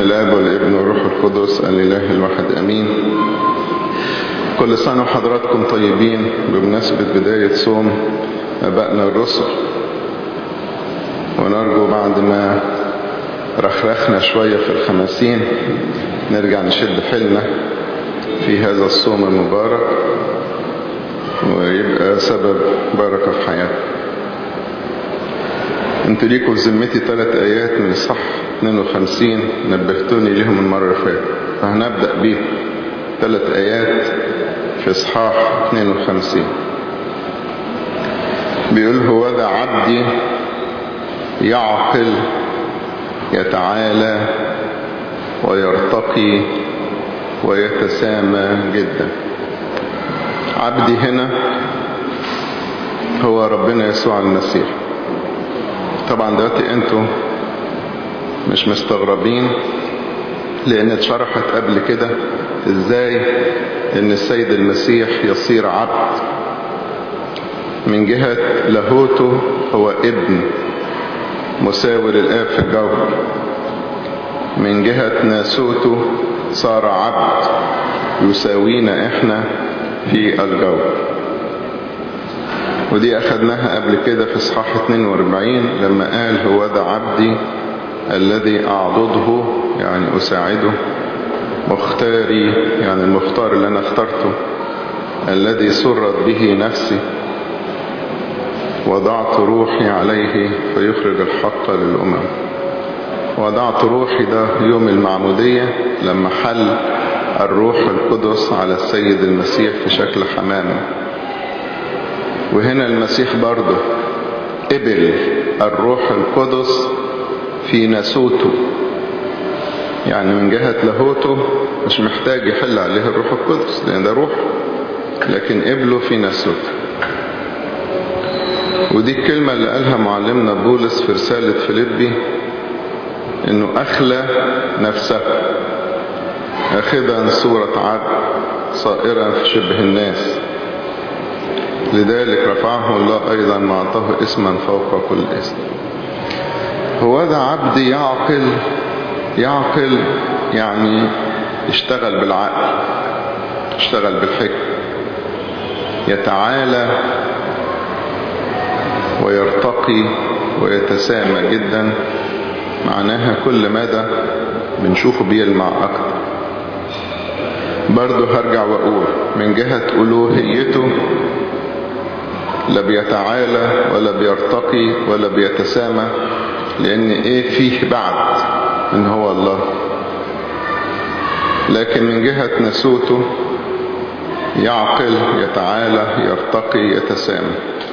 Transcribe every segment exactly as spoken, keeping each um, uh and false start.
الآب والابن والروح القدس الإله الواحد أمين. كل سنة وحضراتكم طيبين بمناسبة بداية صوم أبائنا الرسل، ونرجو بعد ما رخرخنا شوية في الخمسين نرجع نشد حيلنا في هذا الصوم المبارك ويبقى سبب بركة في حياتنا. انتوا ليكوا في ذمتي ثلاث آيات من الصح اثنين وخمسين نبهتوني ليهم المرة اللي فاتت، فهنبدأ بيه ثلاث آيات في إصحاح اثنين وخمسين. بيقول: هو ذا عبدي يعقل يتعالى ويرتقي ويتسامى جدا. عبدي هنا هو ربنا يسوع المسيح. طبعا دلوقتي انتوا مش مستغربين لان اتشرحت قبل كده ازاي ان السيد المسيح يصير عبد. من جهة لاهوته هو ابن مساوي للآب في الجوهر، من جهة ناسوته صار عبد يساوينا احنا في الجوهر. ودي أخذناها قبل كده في إصحاح اثنين وأربعين لما قال: هو ذا عبدي الذي أعضده، يعني أساعده، مختاري، يعني المختار اللي أنا اخترته، الذي سرت به نفسي، وضعت روحي عليه فيخرج الحق للأمم. وضعت روحي ده يوم المعمودية لما حل الروح القدس على السيد المسيح في شكل حمامة. وهنا المسيح برضه قبل الروح القدس في ناسوته، يعني من جهة لاهوته مش محتاج يحل عليه الروح القدس لأن ده روح، لكن قبله في ناسوته. ودي الكلمة اللي قالها معلمنا بولس في رسالة فيليبي، انه اخلى نفسه اخذا صورة عبد صائرا في شبه الناس، لذلك رفعه الله ايضا واعطاه اسما فوق كل اسم. هو ذا عبدي يعقل. يعقل يعني يشتغل بالعقل، يشتغل بالحكم، يتعالى ويرتقي ويتسامى جدا. معناها كل مدى بنشوفه بيلمع اكتر. برضه هرجع واقول من جهة الوهيته لا بيتعالى ولا بيرتقي ولا بيتسامى، لان ايه فيه بعد ان هو الله. لكن من جهة ناسوته يعقل يتعالى يرتقي يتسامى.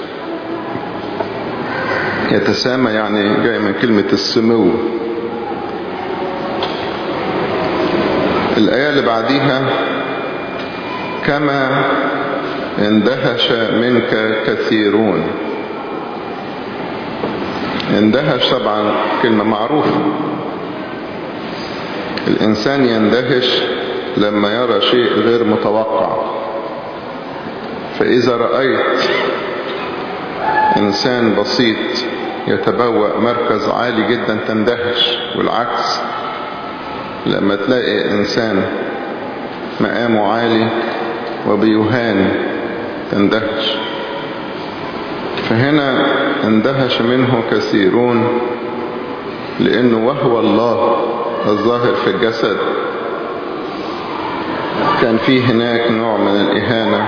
يتسامى يعني جاي من كلمة السمو. الآية اللي بعديها: كما اندهش منك كثيرون. اندهش طبعا كلمة معروفة. الإنسان يندهش لما يرى شيء غير متوقع. فإذا رأيت إنسان بسيط يتبوأ مركز عالي جدا تندهش، والعكس لما تلاقي إنسان مقامه عالي وبيهان تندهش. فهنا اندهش منه كثيرون لأنه وهو الله الظاهر في الجسد كان فيه هناك نوع من الإهانة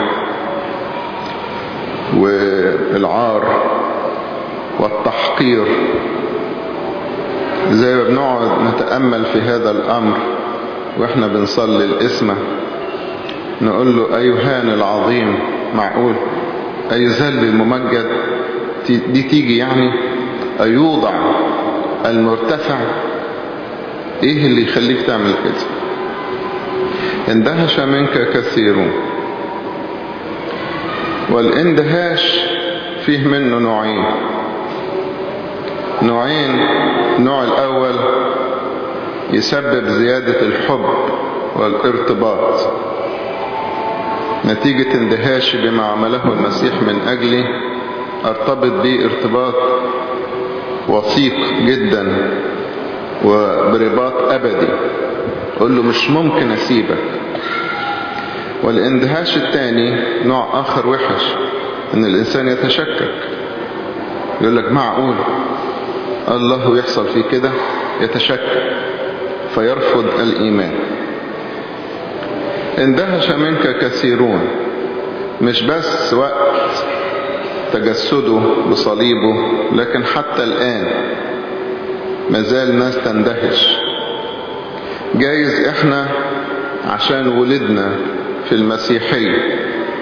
والعار والتحقير. زي ما بنقعد نتأمل في هذا الأمر وإحنا بنصلي الإسمة، نقول له: أيهان العظيم، معقول أيذل الممجد دي تيجي؟ يعني أيوضع المرتفع، إيه اللي يخليك تعمل كده؟ اندهش منك كثيرون. والاندهاش فيه منه نوعين. نوعين النوع الأول يسبب زيادة الحب والارتباط، نتيجة اندهاشي بما عمله المسيح من أجلي ارتبط به ارتباط وثيق جدا وبرباط أبدي، قل له مش ممكن أسيبك. والاندهاش الثاني نوع آخر وحش، ان الإنسان يتشكك، يقول لك معقول الله يحصل فيه كده، يتشكك فيرفض الإيمان. اندهش منك كثيرون، مش بس وقت تجسده بصليبه، لكن حتى الآن مازال ناس تندهش. جايز احنا عشان ولدنا في المسيحية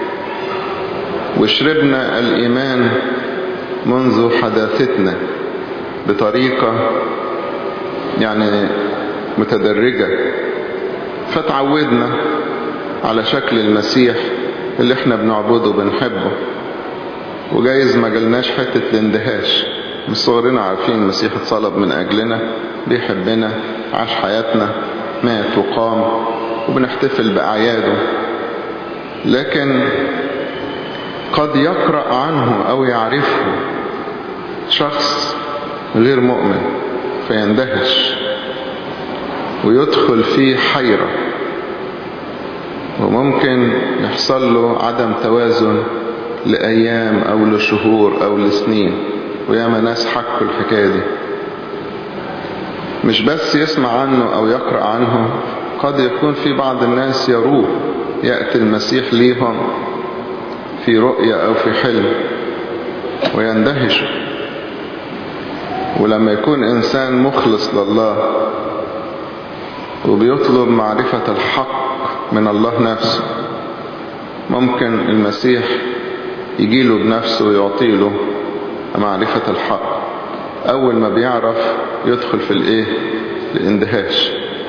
وشربنا الإيمان منذ حداثتنا بطريقة يعني متدرجة، فتعودنا على شكل المسيح اللي احنا بنعبده بنحبه، وجايز ما جلناش حتة الاندهاش. من صغرنا عارفين المسيح اتصلب من أجلنا، بيحبنا، عاش حياتنا، مات وقام، وبنحتفل بأعياده. لكن قد يقرأ عنه أو يعرفه شخص غير مؤمن فيندهش ويدخل فيه حيرة، وممكن يحصل له عدم توازن لأيام أو لشهور أو لسنين، وياما ناس حكوا الحكاية دي. مش بس يسمع عنه أو يقرأ عنه، قد يكون في بعض الناس يروه، يأتي المسيح ليهم في رؤية أو في حلم ويندهشوا. ولما يكون إنسان مخلص لله وبيطلب معرفة الحق من الله نفسه، ممكن المسيح يجيله بنفسه ويعطيله معرفة الحق. أول ما بيعرف يدخل في الإيه؟ الاندهاش.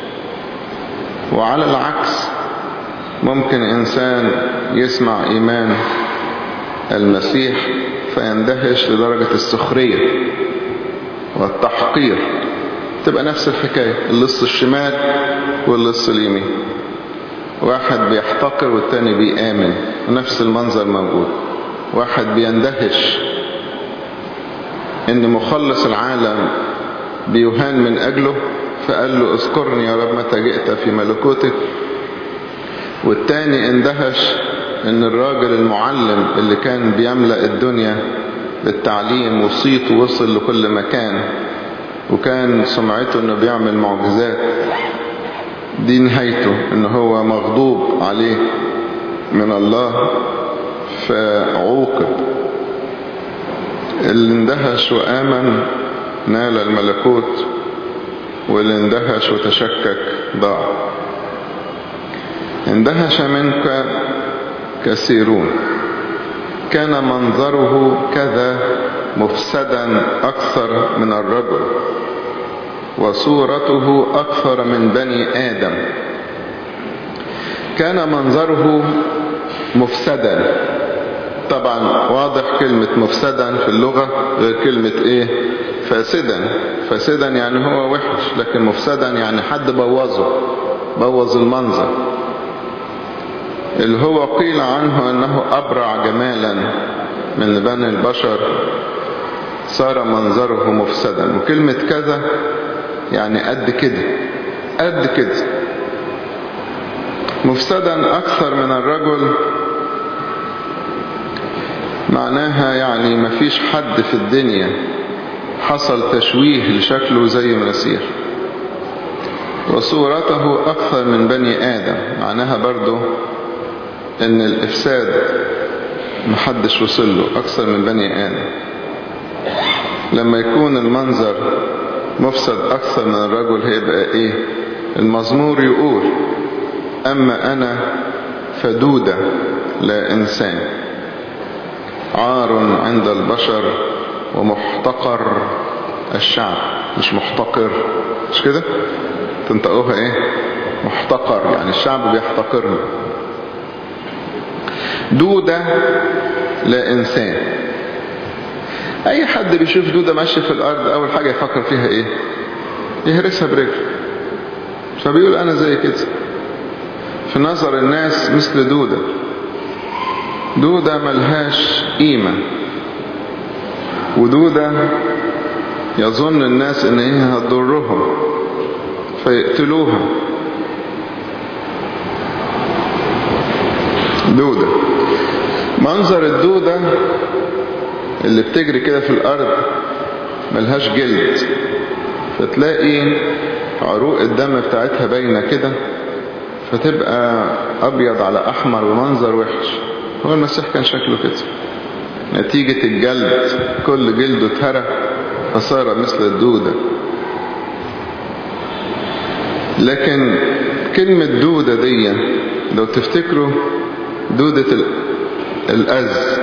وعلى العكس ممكن إنسان يسمع إيمان المسيح فيندهش لدرجة السخرية والتحقير. تبقى نفس الحكاية، اللص الشمال واللص اليمين، واحد بيحتقر والتاني بيآمن، ونفس المنظر موجود. واحد بيندهش ان مخلص العالم بيهان من اجله، فقال له اذكرني يا رب متى جئت في ملكوتك. والتاني اندهش ان الراجل المعلم اللي كان بيملأ الدنيا بالتعليم وصيته وصل لكل مكان، وكان سمعته انه بيعمل معجزات، دي نهايته ان هو مغضوب عليه من الله فعوقب. اللي اندهش وآمن نال الملكوت، واللي اندهش وتشكك ضاع. اندهش منك كثيرون، كان منظره كذا مفسدا أكثر من الرجل، وصورته أكثر من بني آدم. كان منظره مفسدا، طبعا واضح كلمة مفسدا في اللغة غير كلمة ايه فاسدا. فاسدا يعني هو وحش، لكن مفسدا يعني حد بوظه، بوظ المنظر. اللي هو قيل عنه انه ابرع جمالا من بني البشر، صار منظره مفسدا. وكلمة كذا يعني قد كده، قد كده. مفسدا اكثر من الرجل معناها يعني مفيش حد في الدنيا حصل تشويه لشكله زي المسيح. وصورته أكثر من بني آدم، معناها برضو ان الإفساد محدش وصل له أكثر من بني آدم. لما يكون المنظر مفسد أكثر من الرجل هيبقى إيه؟ المزمور يقول أما أنا فدودة لا إنسان، عار عند البشر ومحتقر الشعب. مش محتقر، مش كده؟ تنطقوها ايه؟ محتقر، يعني الشعب بيحتقرنا. دودة لا إنسان. أي حد بيشوف دودة ماشية في الأرض أول حاجة يفكر فيها إيه؟ يهرسها برجل. فبيقول أنا زي كده في نظر الناس، مثل دودة. دودة ملهاش قيمة، ودودة يظن الناس ان هي هتضرهم، فيقتلوها. دودة. منظر الدودة اللي بتجري كده في الأرض ملهاش جلد، فتلاقي عروق الدم بتاعتها باينة كده، فتبقى أبيض على أحمر ومنظر وحش. هو المسيح كان شكله كده، نتيجة الجلد كل جلده اتهرى فصار مثل الدودة. لكن كلمة دودة دي لو تفتكروا دودة الأز،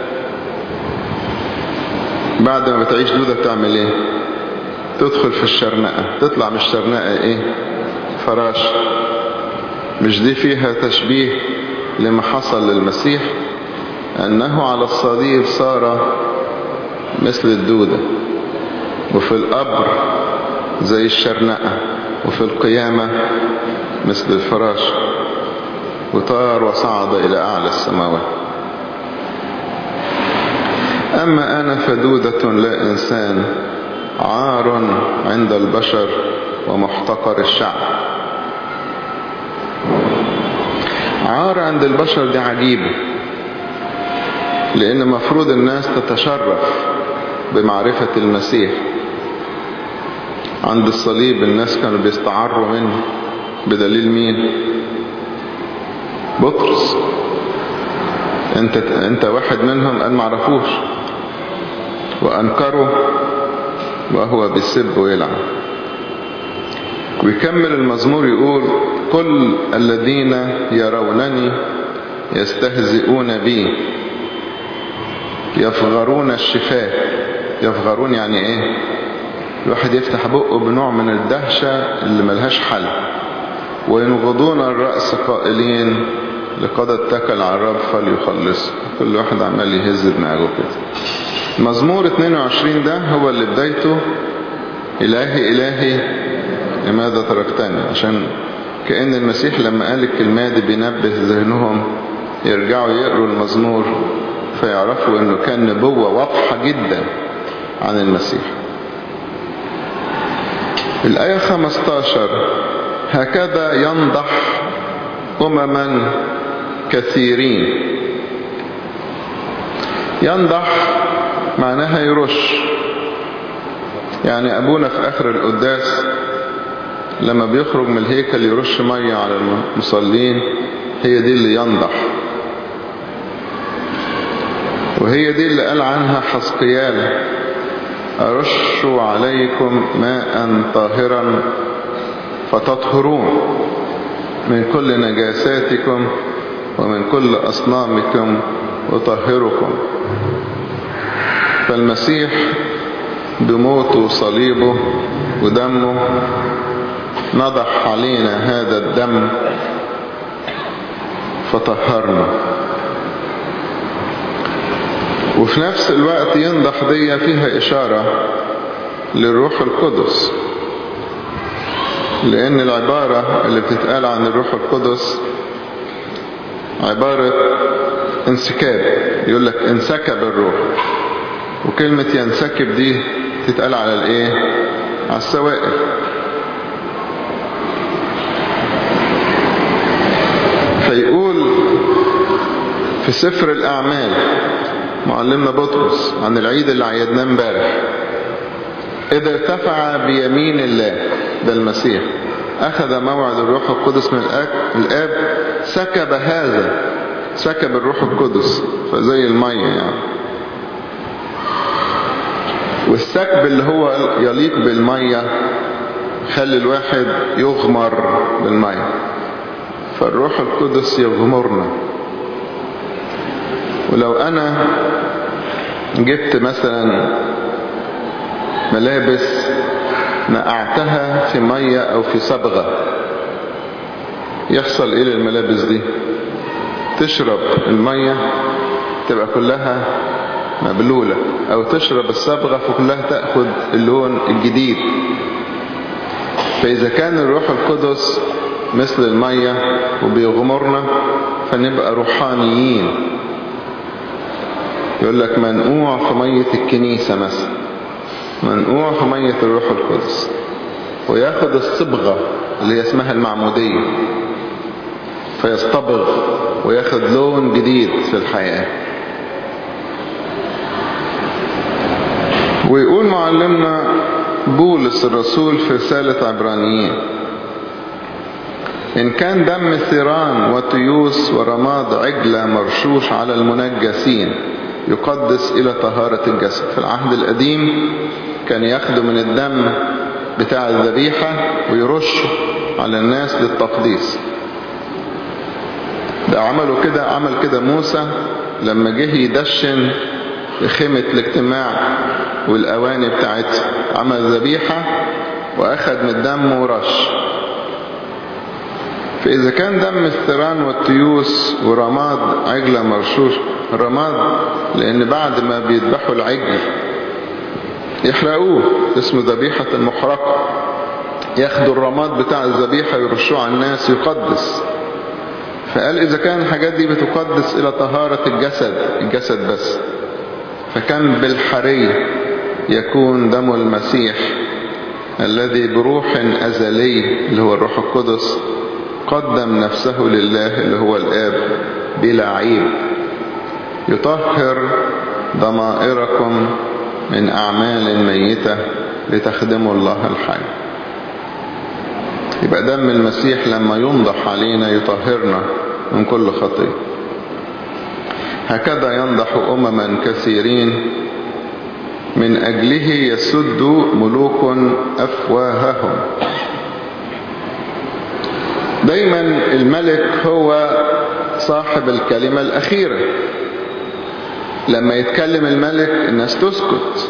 بعد ما بتعيش دودة بتعمل ايه؟ تدخل في الشرنقة، تطلع من الشرنقة ايه؟ فراش. مش دي فيها تشبيه لما حصل للمسيح، أنه على الصليب صار مثل الدودة، وفي القبر زي الشرنقة، وفي القيامة مثل الفراش، وطار وصعد إلى أعلى السماوات. أما أنا فدودة لا إنسان، عار عند البشر ومحتقر الشعب. عار عند البشر دي عجيبة، لأن مفروض الناس تتشرف بمعرفة المسيح. عند الصليب الناس كانوا بيستعروا منه، بدليل مين؟ بطرس. انت, انت واحد منهم قال معرفوش، وأنكره وهو بيسب ويلعن. ويكمل المزمور يقول: كل الذين يرونني يستهزئون بي، يفغرون الشفاه. يفغرون يعني ايه؟ الواحد يفتح بقه بنوع من الدهشة اللي ملهاش حل. وينغضون الرأس قائلين: لقد اتكل على الرب فليخلصه. كل واحد عمال يهز دماغه كده. مزمور اثنين وعشرين ده هو اللي بدايته إلهي إلهي لماذا تركتني، عشان كأن المسيح لما قال الكلمة دي بينبه ذهنهم يرجعوا يقروا المزمور فيعرفوا انه كان نبوة واضحة جدا عن المسيح. الآية خمسة عشر: هكذا ينضح أمما كثيرين. ينضح معناها يرش. يعني أبونا في آخر القداس لما بيخرج من الهيكل يرش مية على المصلين، هي دي اللي ينضح. وهي دي اللي قال عنها حزقيال: أرش عليكم ماء طاهرا فتطهرون من كل نجاساتكم ومن كل أصنامكم وطهركم. فالمسيح بموته وصليبه ودمه نضح علينا هذا الدم فطهرنا. وفي نفس الوقت ينضح دي فيها إشارة للروح القدس، لأن العبارة اللي بتتقال عن الروح القدس عبارة انسكاب. يقول لك انسكب الروح، وكلمة ينسكب دي تتقال على الايه؟ على السوائل. فيقول في سفر الأعمال معلمنا بطرس عن العيد اللي عيدناه امبارح: إذا ارتفع بيمين الله، ده المسيح، أخذ موعد الروح القدس من الآب، سكب هذا، سكب الروح القدس، فزي المية يعني. والسكب اللي هو يليق بالمية خلي الواحد يغمر بالمية، فالروح القدس يغمرنا. ولو أنا جبت مثلا ملابس نقعتها في مية أو في صبغة، يحصل إيه للملابس دي؟ تشرب المية تبقى كلها مبلولة، أو تشرب الصبغة فكلها تأخذ اللون الجديد. فإذا كان الروح القدس مثل المية وبيغمرنا فنبقى روحانيين. يقول لك منقوع في مية الكنيسة مثلا، منقوع في مية الروح القدس. وياخد الصبغة اللي هي اسمها المعمودية، فيصطبغ وياخد لون جديد في الحياة. ويقول معلمنا بولس الرسول في رسالة عبرانيين: إن كان دم ثيران وتيوس ورماد عجلة مرشوش على المنجسين يقدس إلى طهارة الجسد. في العهد القديم كان ياخدوا من الدم بتاع الذبيحة ويرشوا على الناس للتقديس. ده عملوا كده، عمل كده موسى لما جه يدشن خيمة الاجتماع والأواني بتاعتها، عمل ذبيحة وأخذ من الدم ورش. فإذا كان دم الثيران والتيوس ورماد عجلة مرشوش، الرماد لأن بعد ما بيذبحوا العجل يحرقوه، اسمه ذبيحة المحرقة، ياخدوا الرماد بتاع الذبيحة يرشوه على الناس يقدس. فقال إذا كان الحاجات دي بتقدس إلى طهارة الجسد، الجسد بس، فكان بالحري يكون دم المسيح الذي بروح أزلي اللي هو الروح القدس قدم نفسه لله اللي هو الآب بلا عيب، يطهر ضمائركم من أعمال ميتة لتخدموا الله الحي. يبقى دم المسيح لما ينضح علينا يطهرنا من كل خطية. هكذا ينضح أمما كثيرين من أجله يسد ملوك أفواههم. دايما الملك هو صاحب الكلمة الأخيرة. لما يتكلم الملك الناس تسكت،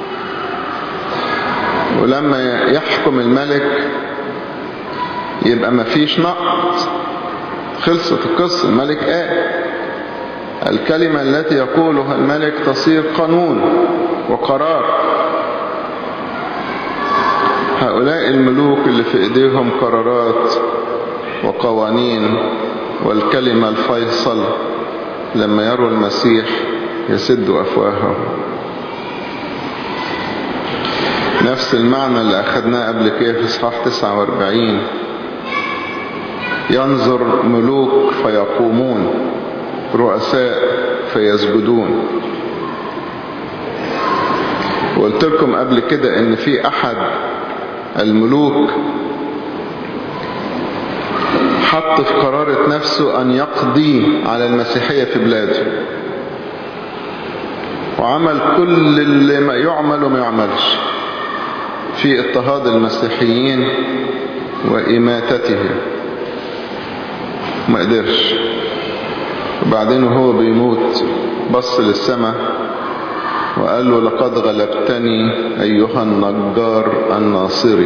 ولما يحكم الملك يبقى مفيش نقد، خلصت القصة. الملك قال الكلمة التي يقولها الملك تصير قانون وقرار. هؤلاء الملوك اللي في ايديهم قرارات وقوانين والكلمة الفيصل لما يروا المسيح يسد أفواههم. نفس المعنى اللي أخذناه قبل كده في إصحاح تسعة وأربعين: ينظر ملوك فيقومون، رؤساء فيسجدون. وقلت لكم قبل كده ان في احد الملوك حط في قرارة نفسه ان يقضي على المسيحية في بلاده، وعمل كل اللي ما يعمل وما يعملش في اضطهاد المسيحيين وإماتتهم، ما قدرش. وبعدين وهو بيموت بص للسماء وقال له لقد غلبتني أيها النجار الناصري.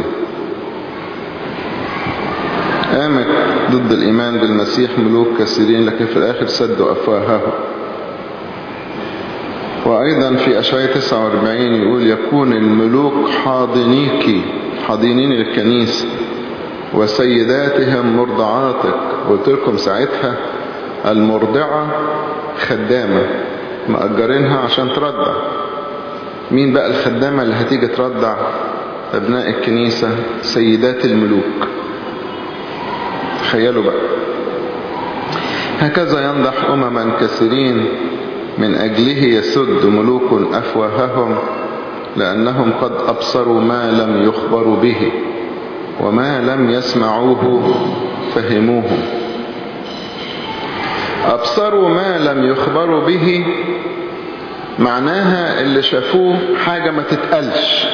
قامت ضد الإيمان بالمسيح ملوك كثيرين، لكن في الآخر سدوا أفواههم. وأيضا في أشعياء تسعة وأربعين يقول يكون الملوك حاضنيك، حاضنين للكنيسة، وسيداتهم مرضعاتك. قلت لكم ساعتها المرضعة خدامة مأجرينها عشان ترضع. مين بقى الخدامة اللي هتيجي ترضع أبناء الكنيسة؟ سيدات الملوك. تخيلوا بقى. هكذا ينضح أمما كثيرين من أجله يسد ملوك أفواههم، لأنهم قد أبصروا ما لم يخبروا به، وما لم يسمعوه فهموه. أبصروا ما لم يخبروا به معناها اللي شافوه حاجة ما تتقلش،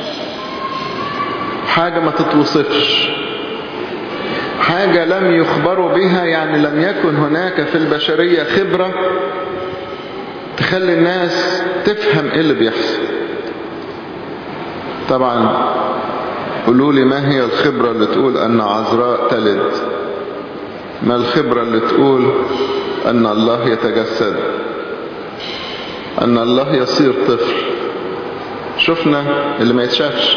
حاجة ما تتوصفش، حاجة لم يخبروا بها، يعني لم يكن هناك في البشرية خبرة تخلي الناس تفهم ايه اللي بيحصل. طبعا قولوا لي ما هي الخبرة اللي تقول أن عذراء تلد؟ ما الخبرة اللي تقول أن الله يتجسد، أن الله يصير طفل؟ شفنا اللي ما يتشافش.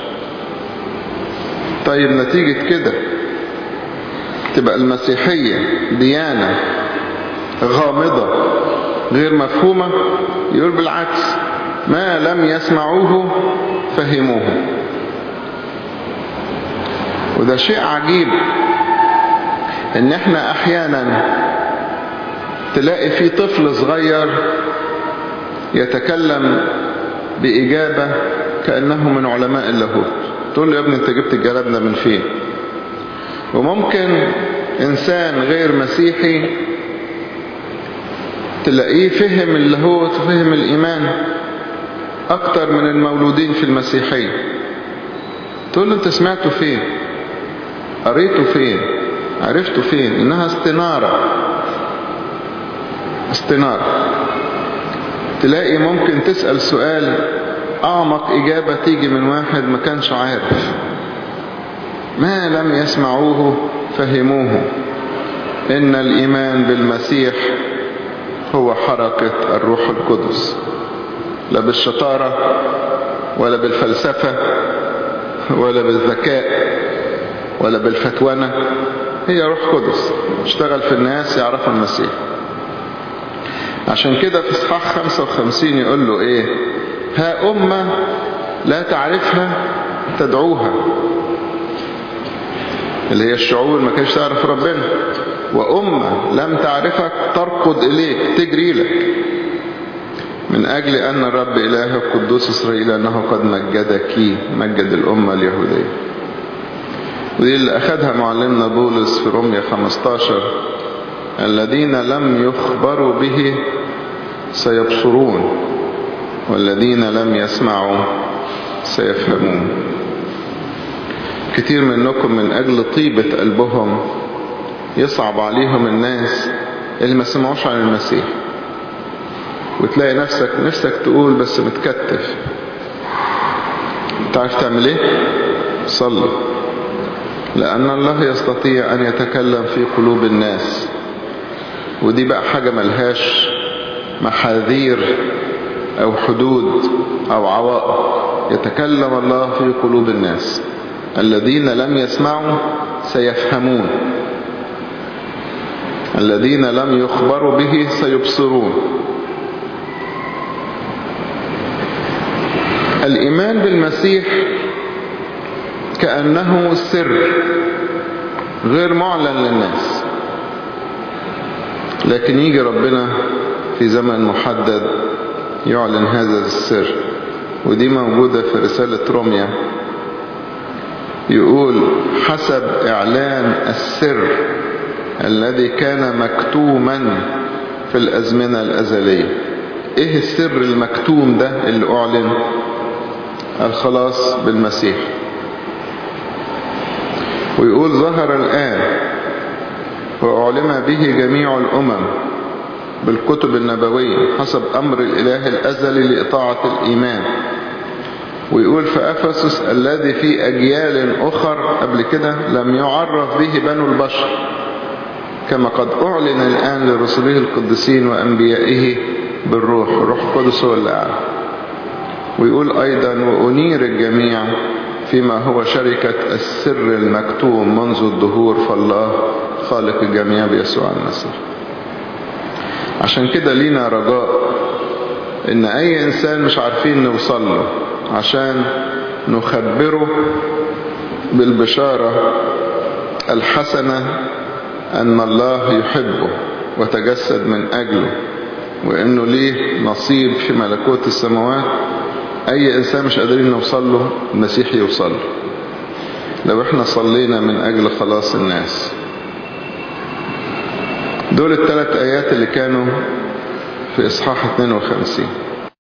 طيب نتيجة كده تبقى المسيحية ديانة غامضة غير مفهومة؟ يقول بالعكس، ما لم يسمعوه فهموه. وده شيء عجيب ان احنا احيانا تلاقي في طفل صغير يتكلم بإجابة كأنه من علماء اللاهوت، تقول له يا ابني انت جبت الكلام ده من فين؟ وممكن انسان غير مسيحي تلاقيه فهم اللاهوت وفهم الإيمان أكتر من المولودين في المسيحية، تقول له انت سمعته فين؟ قريته فين؟ عرفته فين؟ إنها استنارة استنارة. تلاقي ممكن تسأل سؤال أعمق إجابة تيجي من واحد ما كانش عارف، ما لم يسمعوه فهموه. إن الإيمان بالمسيح هو حركة الروح القدس، لا بالشطارة ولا بالفلسفة ولا بالذكاء ولا بالفتوانة، هي روح قدس اشتغل في الناس يعرفوا المسيح. عشان كده في اصحاح خمسة وخمسين يقول له ايه؟ ها أمة لا تعرفها تدعوها، اللي هي الشعوب ما كانش تعرف ربنا، وأمة لم تعرفك تركض إليك تجري لك، من أجل أن الرب إله قدوس إسرائيل أنه قد مجدك، مجد الأمة اليهودية. ودي اللي أخذها معلمنا بولس في رومية خمستاشر: الذين لم يخبروا به سيبصرون، والذين لم يسمعوا سيفهمون. كتير منكم من أجل طيبة قلبهم يصعب عليهم الناس اللي ما سمعوش عن المسيح، وتلاقي نفسك نفسك تقول بس متكتف. تعرف تعمل ايه؟ صلي، لأن الله يستطيع أن يتكلم في قلوب الناس. ودي بقى حاجة ملهاش محاذير أو حدود أو عوائق، يتكلم الله في قلوب الناس. الذين لم يسمعوا سيفهمون، الذين لم يخبروا به سيبصرون. الإيمان بالمسيح كأنه سر غير معلن للناس، لكن يجي ربنا في زمن محدد يعلن هذا السر. ودي موجودة في رسالة روميا، يقول حسب إعلان السر الذي كان مكتوما في الأزمنة الأزلية. إيه السر المكتوم ده اللي أعلن؟ الخلاص بالمسيح. ويقول ظهر الآن وأعلم به جميع الأمم بالكتب النبوية حسب أمر الإله الأزلي لإطاعة الإيمان. ويقول في أفسس الذي في أجيال أخر قبل كده لم يعرف به بنو البشر، كما قد أعلن الآن لرسله القديسين وأنبيائه بالروح. الروح القدس هو اللي أعلن. ويقول أيضا وأنير الجميع فيما هو شركة السر المكتوم منذ الدهور فالله خالق الجميع بيسوع المسيح. عشان كده لينا رجاء ان اي انسان مش عارفين نوصل له عشان نخبره بالبشارة الحسنة ان الله يحبه وتجسد من اجله وانه ليه نصيب في ملكوت السماوات. اي انسان مش قادرين نوصل له المسيح يوصل له لو احنا صلينا من اجل خلاص الناس. دول الثلاث ايات اللي كانوا في اصحاح اثنين وخمسين.